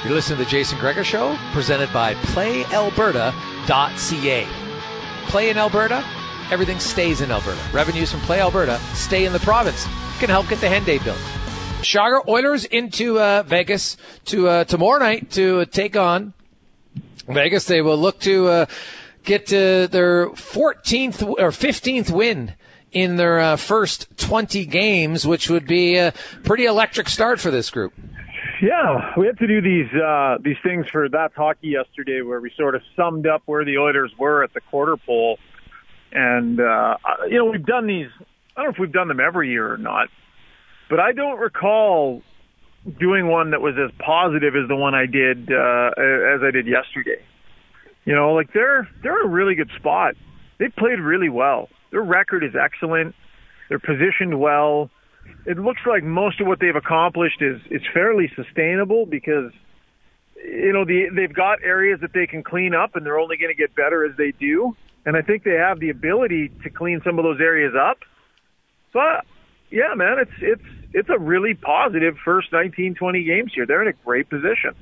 You're listening to the Jason Gregor Show, presented by PlayAlberta.ca. Play in Alberta, everything stays in Alberta. Revenues from Play Alberta stay in the province. Can help get the Henday built. Chicago Oilers into Vegas tomorrow night to take on Vegas. They will look to get to their 14th or 15th win in their first 20 games, which would be a pretty electric start for this group. Yeah, we had to do these things for That's Hockey yesterday, where we sort of summed up where the Oilers were at the quarter pole. And, we've done these, I don't know if we've done them every year or not, but I don't recall doing one that was as positive as the one I did, as I did yesterday. They're in a really good spot. They played really well. Their record is excellent. They're positioned well. It looks like most of what they've accomplished is fairly sustainable because, they've got areas that they can clean up, and they're only going to get better as they do. And I think they have the ability to clean some of those areas up. So, yeah, man, it's a really positive first 19, 20 games here. They're in a great position.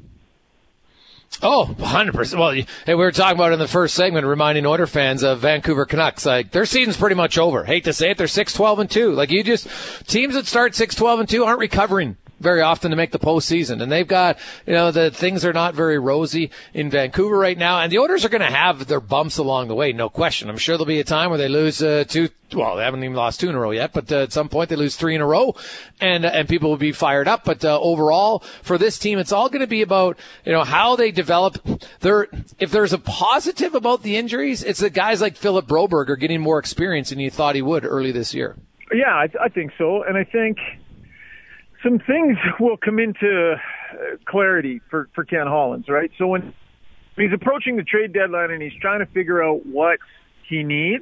Oh, 100%. Well, hey, we were talking about it in the first segment, reminding Oiler fans of Vancouver Canucks. Like, their season's pretty much over. Hate to say it, they're 6-12-2. Like, teams that start 6-12-2 aren't recovering very often to make the postseason. And they've got, the things are not very rosy in Vancouver right now. And the Oilers are going to have their bumps along the way, no question. I'm sure there'll be a time where they lose two. Well, they haven't even lost 2 in a row yet, but at some point they lose 3 in a row, and people will be fired up. But overall, for this team, it's all going to be about how they develop. If there's a positive about the injuries, it's that guys like Philip Broberg are getting more experience than you thought he would early this year. Yeah, I think so, and I think some things will come into clarity for Ken Hollins, right? So when he's approaching the trade deadline and he's trying to figure out what he needs,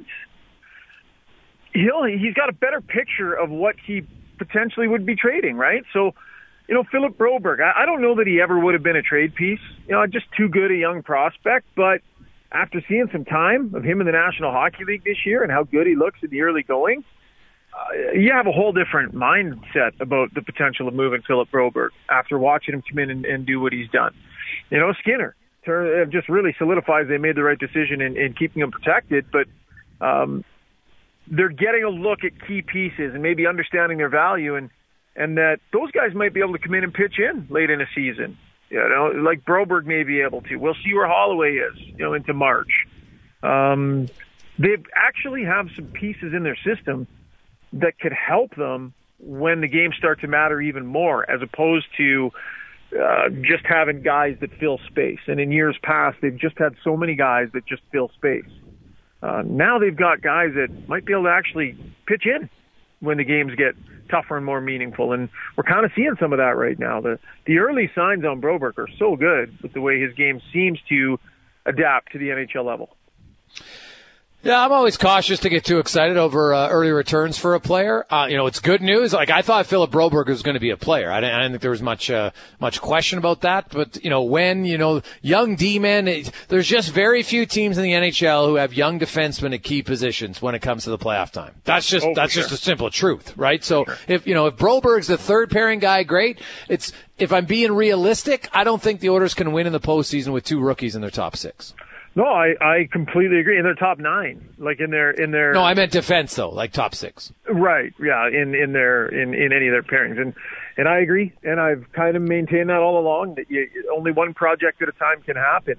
he's got a better picture of what he potentially would be trading, right? So, Philip Broberg, I don't know that he ever would have been a trade piece. Just too good a young prospect. But after seeing some time of him in the National Hockey League this year and how good he looks in the early going, you have a whole different mindset about the potential of moving Philip Broberg after watching him come in and do what he's done. Skinner just really solidifies they made the right decision in keeping him protected, but they're getting a look at key pieces and maybe understanding their value and that those guys might be able to come in and pitch in late in a season. Like Broberg may be able to. We'll see where Holloway is, into March. They actually have some pieces in their system that could help them when the games start to matter even more, as opposed to just having guys that fill space. And in years past, they've just had so many guys that just fill space. Now they've got guys that might be able to actually pitch in when the games get tougher and more meaningful. And we're kind of seeing some of that right now. The early signs on Broberg are so good with the way his game seems to adapt to the NHL level. Yeah, I'm always cautious to get too excited over early returns for a player. It's good news. Like, I thought Philip Broberg was going to be a player. I didn't think there was much question about that. But, when, young D-men, there's just very few teams in the NHL who have young defensemen at key positions when it comes to the playoff time. That's just a simple truth, right? So if Broberg's the third pairing guy, great. If I'm being realistic, I don't think the Oilers can win in the postseason with 2 rookies in their top 6. No, I completely agree. In their top 9, like in their. No, I meant defense though, like top 6. Right. Yeah. In any of their pairings, and I agree. And I've kind of maintained that all along that only one project at a time can happen.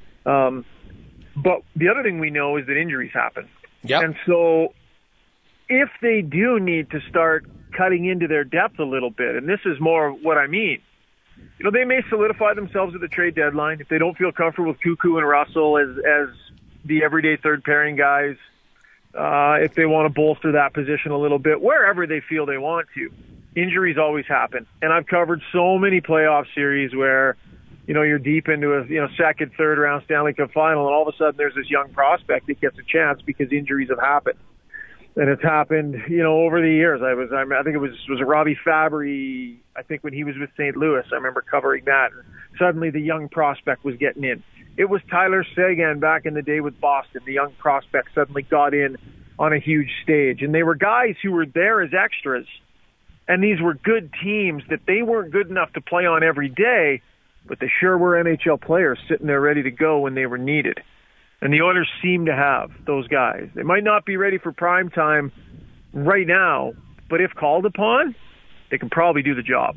But the other thing we know is that injuries happen. Yep. And so, if they do need to start cutting into their depth a little bit, and this is more what I mean. They may solidify themselves at the trade deadline if they don't feel comfortable with Cuckoo and Russell as the everyday third pairing guys. If they want to bolster that position a little bit, wherever they feel they want to. Injuries always happen, and I've covered so many playoff series where you're deep into a second, third round Stanley Cup final, and all of a sudden there's this young prospect that gets a chance because injuries have happened. And it's happened, over the years. I think it was Robbie Fabry, I think when he was with St. Louis. I remember covering that. And suddenly the young prospect was getting in. It was Tyler Seguin back in the day with Boston. The young prospect suddenly got in on a huge stage. And they were guys who were there as extras. And these were good teams that they weren't good enough to play on every day. but they sure were NHL players sitting there ready to go when they were needed. And the Oilers seem to have those guys. They might not be ready for prime time right now, but if called upon, they can probably do the job.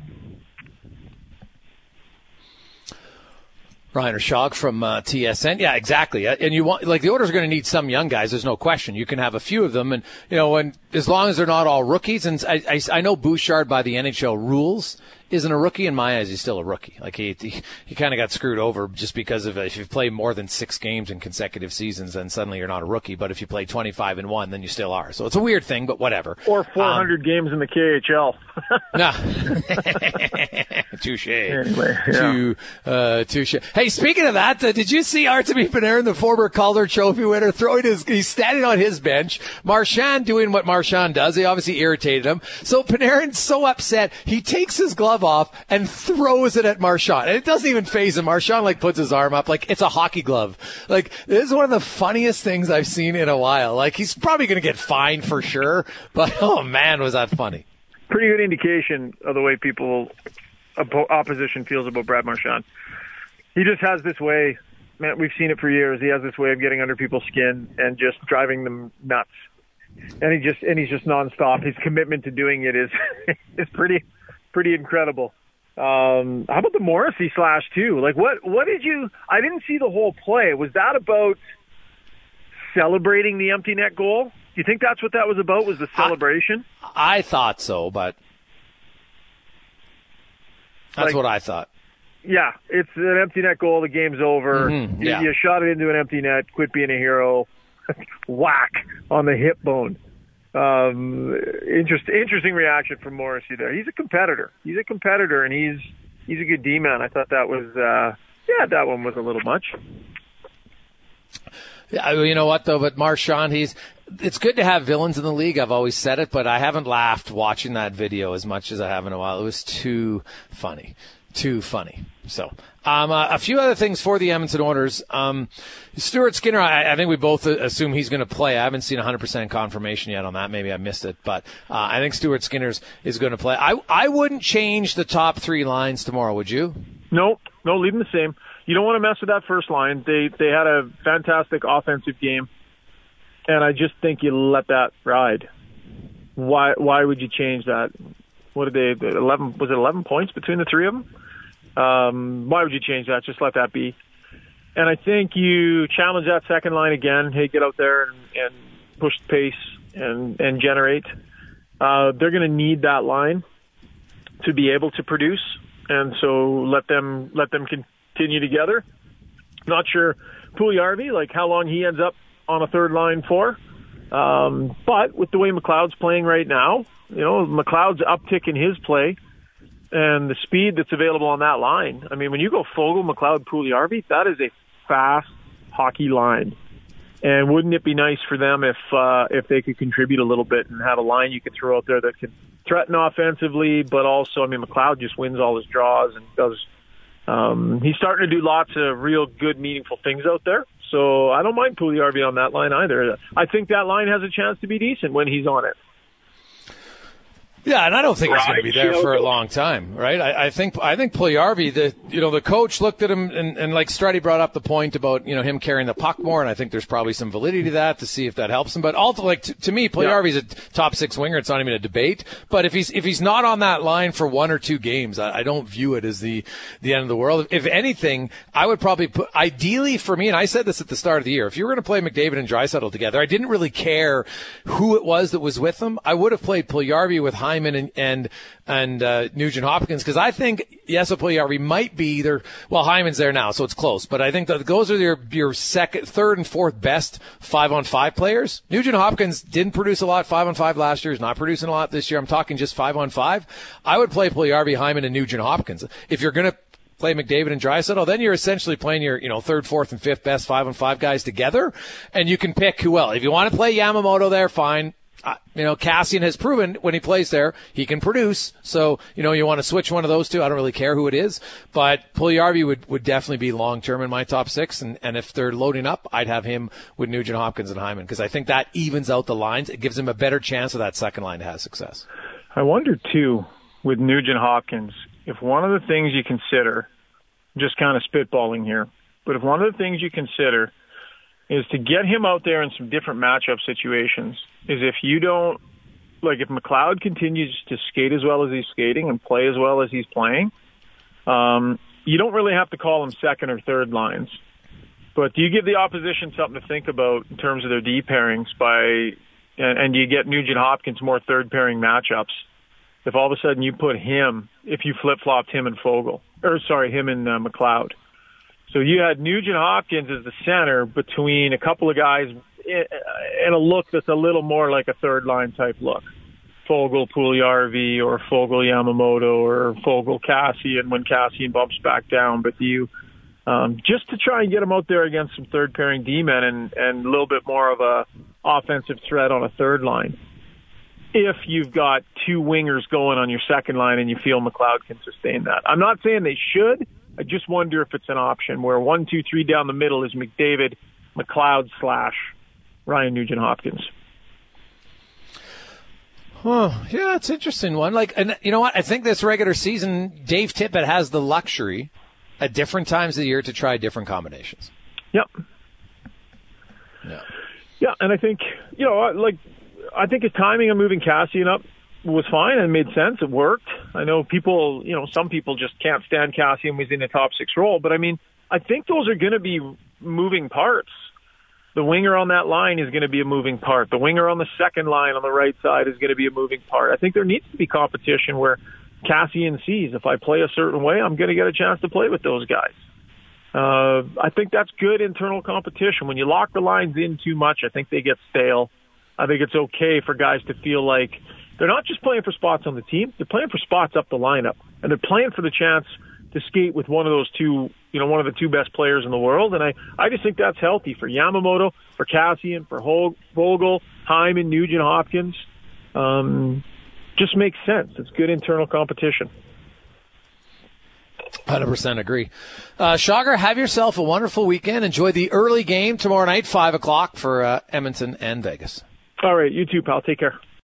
Ryan Ershog from TSN. Yeah, exactly. And you want, like, the Oilers are going to need some young guys. There's no question. You can have a few of them, and as long as they're not all rookies. And I know Bouchard by the NHL rules isn't a rookie. In my eyes, he's still a rookie. Like he kind of got screwed over just because of if you play more than 6 games in consecutive seasons, then suddenly you're not a rookie. But if you play 25 and 1, then you still are. So it's a weird thing, but whatever. Or 400 games in the KHL. No. Touche. Anyway, yeah. Touche. Hey, speaking of that, did you see Artemi Panarin, the former Calder Trophy winner, he's standing on his bench. Marchand doing what Marchand does. He obviously irritated him. So Panarin's so upset, he takes his glove off and throws it at Marchand. And it doesn't even faze him. Marchand puts his arm up like it's a hockey glove. Like, this is one of the funniest things I've seen in a while. Like, he's probably going to get fined for sure, but oh man, was that funny. Pretty good indication of the way opposition feels about Brad Marchand. He just has this way, man, we've seen it for years. He has this way of getting under people's skin and just driving them nuts. And he's just nonstop. His commitment to doing it is pretty incredible. How about the Morrissey slash too? Like, what did you? I didn't see the whole play. Was that about celebrating the empty net goal? Do you think that's what that was about? Was the celebration? I thought so, but that's what I thought. Yeah, it's an empty net goal. The game's over. Mm-hmm, yeah. You shot it into an empty net. Quit being a hero. Whack on the hip bone. Interesting reaction from Morrissey there. He's a competitor. And he's a good D-man. I thought that was that one was a little much. Yeah, you know what though? But Marchand, it's good to have villains in the league. I've always said it, but I haven't laughed watching that video as much as I have in a while. It was too funny. So, a few other things for the Edmonton Oilers. Stuart Skinner, I think we both assume he's going to play. I haven't seen 100% confirmation yet on that. Maybe I missed it, but I think Stuart Skinner is going to play. I wouldn't change the top 3 lines tomorrow, would you? No, leave them the same. You don't want to mess with that first line. They had a fantastic offensive game, and I just think you let that ride. Why would you change that? What did they? 11 was it 11 points between the 3 of them? Why would you change that? Just let that be. And I think you challenge that second line again. Hey, get out there and push the pace and generate. They're going to need that line to be able to produce, and so let them continue together. Not sure Puljujarvi, like how long he ends up on a third line for. But with the way McLeod's playing right now, McLeod's uptick in his play and the speed that's available on that line. I mean, when you go Fogle, McLeod, Puljujarvi, that is a fast hockey line. And wouldn't it be nice for them if they could contribute a little bit and have a line you could throw out there that can threaten offensively, but also, I mean, McLeod just wins all his draws and does. He's starting to do lots of real good, meaningful things out there. So I don't mind Puljujarvi on that line either. I think that line has a chance to be decent when he's on it. Yeah, and I don't think he's going to be there for a long time, right? I think Puljujarvi, the coach looked at him and like Strutty brought up the point about, him carrying the puck more, and I think there's probably some validity to that to see if that helps him. But ultimately, to me, Puljujarvi's a top 6 winger. It's not even a debate. But if he's not on that line for 1 or 2 games, I don't view it as the end of the world. If anything, I would probably put, ideally for me, and I said this at the start of the year, if you were going to play McDavid and Draisaitl together, I didn't really care who it was that was with them. I would have played Puljujarvi with Hyman and Nugent Hopkins, because I think Jesse Puljujarvi might be either, well, Hyman's there now, so it's close, but I think that those are your second, third, and fourth best 5-on-5 players. Nugent Hopkins didn't produce a lot 5-on-5 last year. He's not producing a lot this year. I'm talking just 5-on-5. I would play Puljujarvi, Hyman, and Nugent Hopkins. If you're going to play McDavid and Draisaitl, then you're essentially playing your, third, fourth, and fifth best 5-on-5 guys together, and you can pick who else. If you want to play Yamamoto there, fine. Cassian has proven when he plays there, he can produce. So, you want to switch one of those two. I don't really care who it is. But Puljujarvi would definitely be long-term in my top 6. And if they're loading up, I'd have him with Nugent Hopkins and Hyman, because I think that evens out the lines. It gives him a better chance of that second line to have success. I wonder, too, with Nugent Hopkins, if one of the things you consider just kind of spitballing here, but if one of the things you consider is to get him out there in some different matchup situations, is if you don't, like if McLeod continues to skate as well as he's skating and play as well as he's playing, you don't really have to call him second or third lines. But do you give the opposition something to think about in terms of their D pairings and you get Nugent-Hopkins more third pairing matchups? If all of a sudden you put him, if you flip-flopped him and him and McLeod. So you had Nugent-Hopkins as the center between a couple of guys in a look that's a little more like a third-line type look. Foegele, Puljujarvi, or Foegele, Yamamoto, or Foegele, Kassian when Kassian bumps back down. But you just to try and get him out there against some third-pairing D-men and a little bit more of a offensive threat on a third line. If you've got two wingers going on your second line and you feel McLeod can sustain that. I'm not saying they should. I just wonder if it's an option where 1, 2, 3 down the middle is McDavid, McLeod / Ryan Nugent-Hopkins. Oh, yeah, it's an interesting one. And you know what? I think this regular season, Dave Tippett has the luxury at different times of the year to try different combinations. Yep. Yeah, and I think, I think his timing of moving Kassian up was fine and made sense. It worked. I know some people just can't stand Kassian was in the top 6 role, but I mean, I think those are going to be moving parts. The winger on that line is going to be a moving part. The winger on the second line on the right side is going to be a moving part. I think there needs to be competition where Kassian sees if I play a certain way, I'm going to get a chance to play with those guys. I think that's good internal competition. When you lock the lines in too much, I think they get stale. I think it's okay for guys to feel like they're not just playing for spots on the team, they're playing for spots up the lineup. And they're playing for the chance to skate with one of those two, one of the two best players in the world. And I just think that's healthy for Yamamoto, for Kassian, for Foegele, Hyman, Nugent-Hopkins. Just makes sense. It's good internal competition. 100% agree. Chagra, have yourself a wonderful weekend. Enjoy the early game tomorrow night, 5 o'clock for Edmonton and Vegas. All right. You too, pal. Take care.